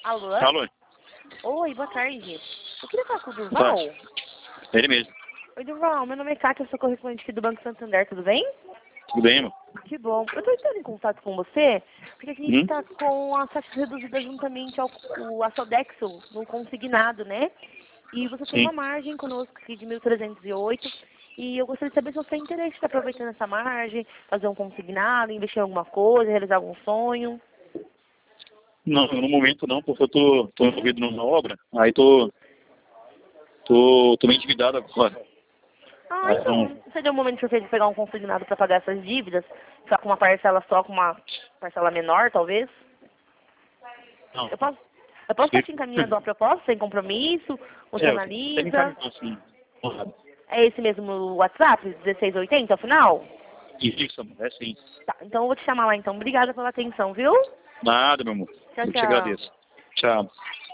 Alô? Alô? Oi, boa tarde. Eu queria falar com o Boa Durval. tarde. Ele mesmo. Oi, Durval. Meu nome é Kátia, eu sou correspondente aqui do Banco Santander, tudo bem? Tudo bem, irmão? Que bom. Eu estou entrando em contato com você porque a gente Hum? está com as taxas reduzidas juntamente a Sodexo no consignado, né? E você tem Sim. uma margem conosco aqui de 1.308 e eu gostaria de saber se você tem interesse em aproveitando essa margem, fazer um consignado, investir em alguma coisa, realizar algum sonho. Não, no momento não, porque eu tô envolvido numa obra, aí tô meio endividado agora. Ah, Aí então, não, seria o momento perfeito de pegar um consignado para pagar essas dívidas? Ficar com uma parcela só, com uma parcela menor, talvez? não. Eu posso, eu posso estar te Sim. encaminhando uma proposta sem compromisso? Você É, você me analisa? encaminhou assim. Porra. É esse mesmo WhatsApp, 1680, ao final? Isso, é sim. Tá, então eu vou te chamar lá então. Obrigada pela atenção, viu? Nada, meu amor. Tchau, Eu te tchau. agradeço. Tchau.